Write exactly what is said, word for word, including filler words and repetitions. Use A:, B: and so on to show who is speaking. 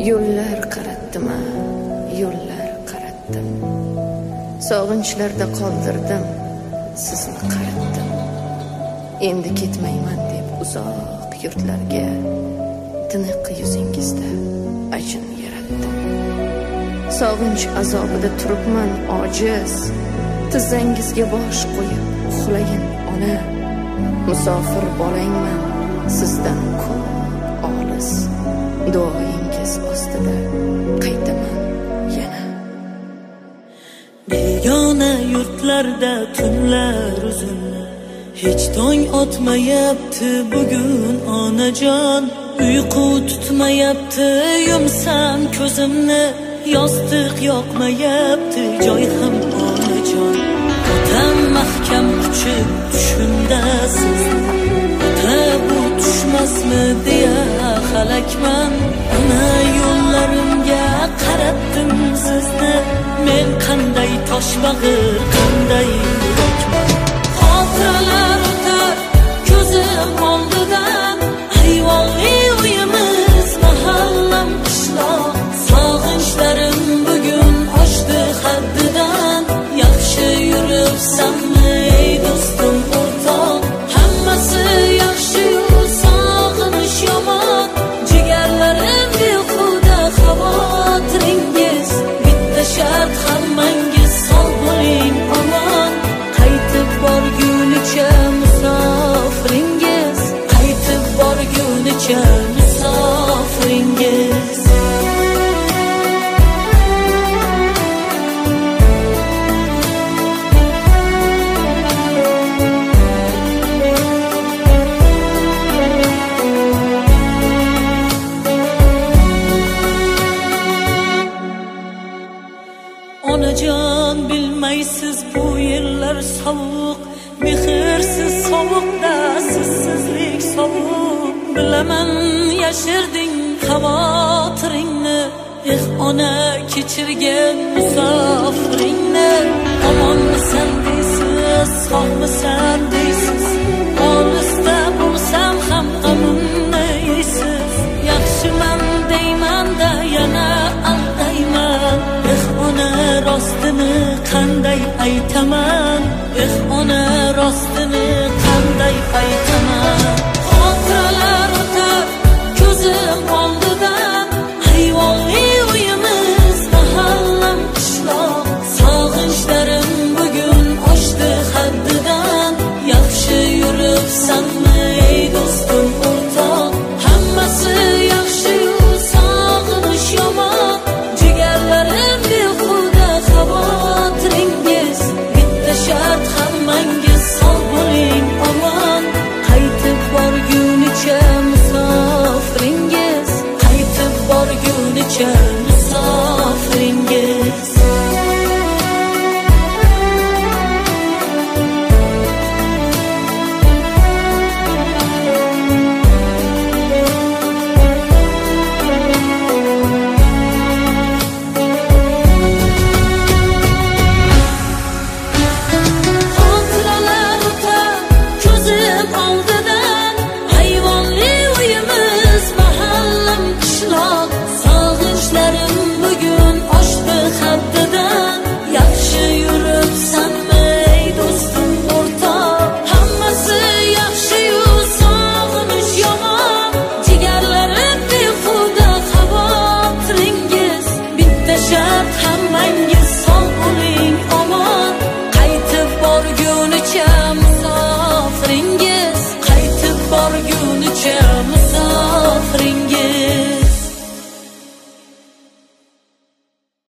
A: Yo'llar qaratdim-a, yo'llar qaratdim. Sog'inchlarda qoldirdim, sizni qaratdim. Endi ketmayman deb uzoq yurtlarga, tiniq yuzingizda ajin yaratdim. Sog'inch azobida turibman ojiz, tizzangizga bosh qo'yib uxlayin ona. Musofir bolangman sizdan ko'p olis, duoyingiz ostida qaytaman yana.
B: Begona yurtlarda tunlar uzun, hech tong otmayapti bugun onajon. Uyqu tutmayapti, yumsam ko'zimni, yostiq yoqmayapti joy ham onajon. Otam mahkam quchib tushimda sizni, ota bu tushmasmi deya halakman. Ona yo'llarimga qaratdim sizni, men qanday toshbag'ir, qanday yurakman. Xotiralar o'tar ko'zim oldidan, hayvonli uyimiz, mahallam qishloq. Sog'inchlarim bugun oshdi haddidan, yaxshi yuribsanmi ey do'stim o'rtoq? Hammasi yaxshi-yu sog'inish yomon, jigarlarim behuda xavotiringiz. Bitta shart hammangiz sog' bo'ling omon, qaytib borgunicha musofiringiz, qaytib borgunicha musofiringiz. Onajon bilmaysiz bu yerlar sovuq, mehrsiz sovuqda sizsizlik sovuq. Bilaman yashirding xavotiringni, eh ona kechirgan musofiringni. Omonmisan deysiz, sog'misan deysiz,